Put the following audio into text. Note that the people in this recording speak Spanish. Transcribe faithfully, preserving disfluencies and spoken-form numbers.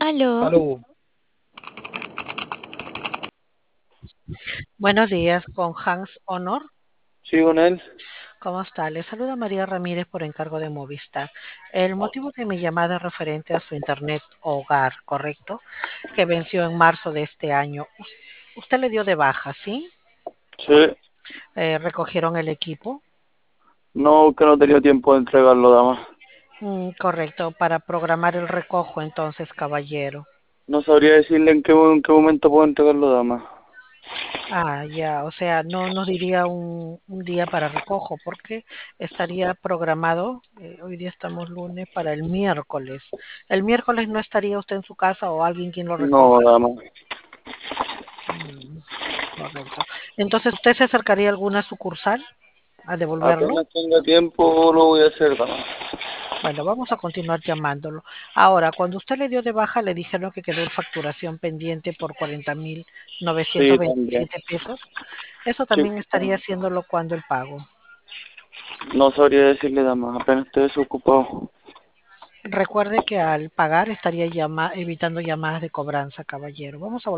Aló, Aló, buenos días con Hans Honor. sí, con él. ¿Cómo está? Le saluda María Ramírez por encargo de Movistar. El motivo de mi llamada es referente a su internet hogar, ¿correcto? Que venció en marzo de este año. Us- Usted le dio de baja, ¿sí? Sí, Eh, recogieron el equipo. no, que no he tenido tiempo de entregarlo, dama. Mm, correcto, para programar el recojo entonces, caballero. No sabría decirle en qué, en qué momento puedo entregarlo, dama. Ah, ya, o sea, no nos diría un, un día para recojo, porque estaría programado, eh, hoy día estamos lunes, para el miércoles. ¿El miércoles no estaría usted en su casa o alguien quien lo No, recoja? dama. Mm, correcto. Entonces, ¿usted se acercaría a alguna sucursal a devolverlo? Apenas tenga tiempo lo voy a hacer, dama. Bueno, vamos a continuar llamándolo. Ahora, cuando usted le dio de baja, le dijeron que quedó en facturación pendiente por cuarenta mil novecientos Sí, también. veintisiete pesos. Eso Sí, también estaría haciéndolo cuando el pago. no sabría decirle, dama. Apenas estoy desocupado. Recuerde que al pagar estaría llama- evitando llamadas de cobranza, caballero. Vamos a